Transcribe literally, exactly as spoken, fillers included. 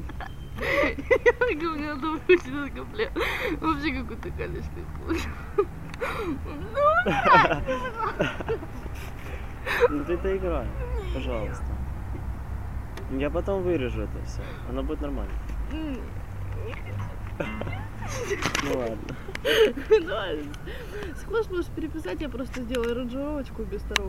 Я говорю, надо выучить этот комплект. Вообще какой-то количество получил. Ну ты доиграй, пожалуйста. Я потом вырежу это все. Оно будет нормально. Ну ладно. Давай. Схож можешь переписать, я просто сделаю аранжировочку без второго.